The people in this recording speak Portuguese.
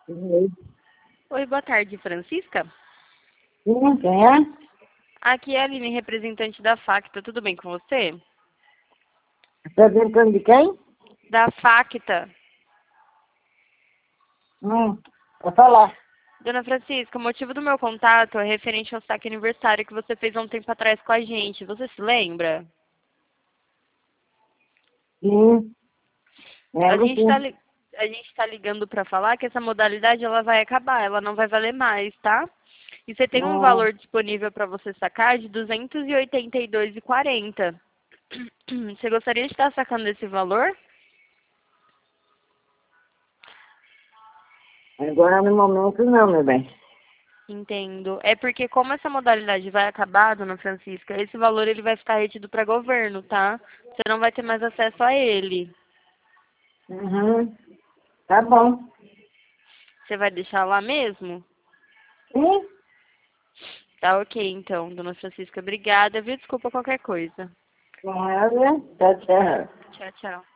Sim, Oi, boa tarde, Francisca. quem é? Aqui é a Aline, representante da Facta. Tudo bem com você? Está perguntando de quem? Da Facta. Para falar. Dona Francisca, o motivo do meu contato é referente ao saque aniversário que você fez há um tempo atrás com a gente. Você se lembra? Sim, A lembro gente tá, sim. li- a gente tá ligando para falar que essa modalidade ela vai acabar, ela não vai valer mais, tá? E você tem um Ah, valor disponível para você sacar de R$ 282,40. Você gostaria de estar sacando esse valor? agora no momento não, meu bem. Entendo. É porque como essa modalidade vai acabar, dona Francisca, esse valor ele vai ficar retido para governo, tá? Você não vai ter mais acesso a ele. Uhum. Tá bom. Você vai deixar lá mesmo? Sim, Tá ok, então, dona Francisca. Obrigada, viu? Desculpa qualquer coisa. com ela, tá certo. Tchau, tchau.